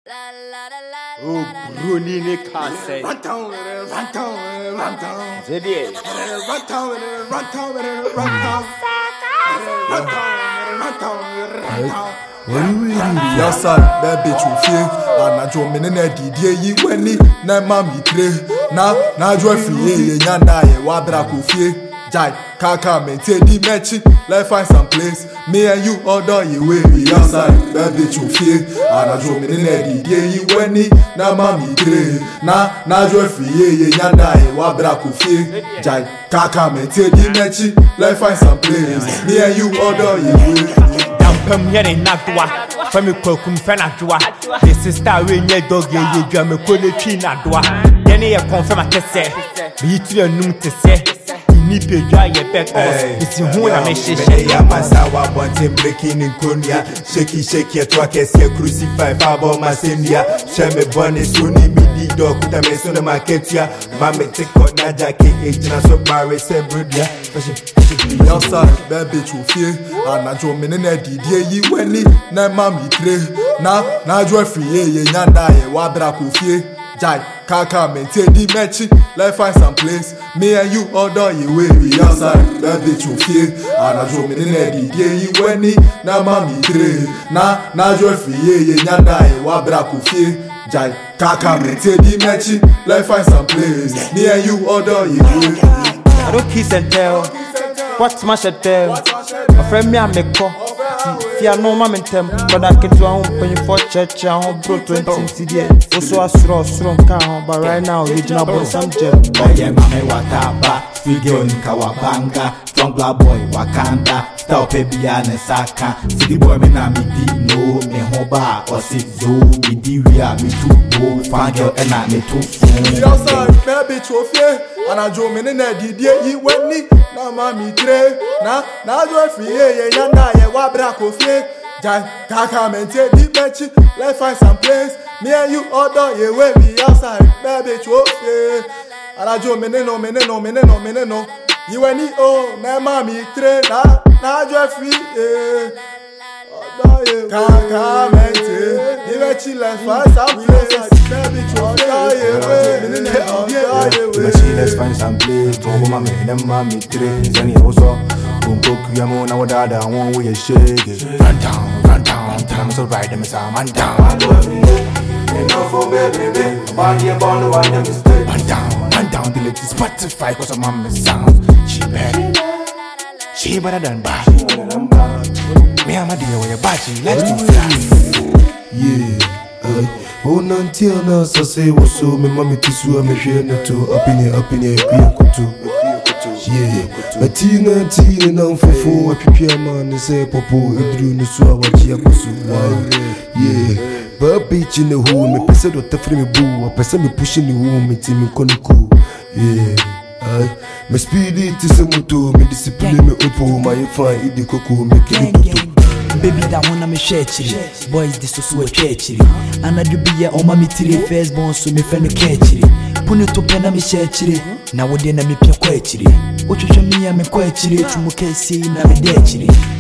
Oh, Brunini can't say. Run down, run down, run down. Zeddy. Run down, run down, run down. When we outside, that bitch will feel. And I draw me in a DD, when he, na mammy tray. Now, draw free, yanda, wabra could feel. Jai, kaka, maintain the match. Let's find some place. Me and you order you way we outside. That bitch will feel. And I draw me in a DD, when he, na mammy tray. Now, draw free, yanda, wabra could feel. Jai, kaka, maintain the match. Let's find some place. Me and you order you way. Come here in Nagua, from a cocoon fanadua. This is star in your dog, you drum a quality Nadua. Then you confirm a test, be to your noon to say. You need to dry your back off. It's in who I make shit. Masawa wanting breaking in Konya. Shaky, shake your twak as your crucify Fabo Masendia. Shame Bonnie Suni Midi Dog, put a mess on the market here. Mamma take on Naja King, so Barry said, Brudia. Outside, that bitch will feel. And I draw me in a DD, when he, na mammy tray. Now, draw free, yanda, wabra could feel. Jai, kaka, maintain the match. Let's find some place. Me and you order you way we outside. That bitch will feel. And I draw me in a DD, when he, na mammy tray. Now, draw free, yanda, wabra could feel. Jai, kaka, maintain the match. Let's find some place. Me and you order you way. I don't kiss and tell. What's my shit tell? My friend me I make call. See I know my mentem, but I get to home when you for church I home bro 20 CDA. Also a strong can, but right now you don't have some jet. Oh yeah, mame wataba, figure on Kawabanga, strong black boy Wakanda, stop baby and Saka. City boy me na me di no, me hoba or sit zo, me di we are me too go, fan girl and I me too. Outside, baby trophy, and I draw me in a DD, when he, na mammy tray. Now draw free, yanda, wabra coffee. Jai, kaka, maintain the match. Let's find some place. Me and you order you way we outside, baby trophy. And I draw me no. You and he, oh, na mammy tray. Now draw free, kaka, maintain the match. Let's find some place. Let's find some place. Don't go mommy, three. Any also, don't go Kuyamo. Now that I want we shake it. Run down. Tell them so right, them is a man down. Enough for baby. Body and bond, one them is dead. Run down. Till it's Spotify, cause a mama sound. She better than bad. Me and my dear, where your body, let's do fast. Yeah. Oh, until now, so say what's so me mommy to sue me share no to up in here, yeah. But teen now for four, prepare man, they say popo, it drew no so what you yeah. But beach in the home, me person don't free me boo, a person me pushing the home, me team me cool, yeah. Me speed it to some motor, me discipline me upo, my fine, the cocoa, make it. Baby that one me share chiri. Boys this so chiri. And I do be ya on my tiri first born so me friend catch chiri. Put it to pen me share chiri. Now we na me pia kwa chiri. Ocho me ya me kwa chiri. Chumo kesi na me de chiri.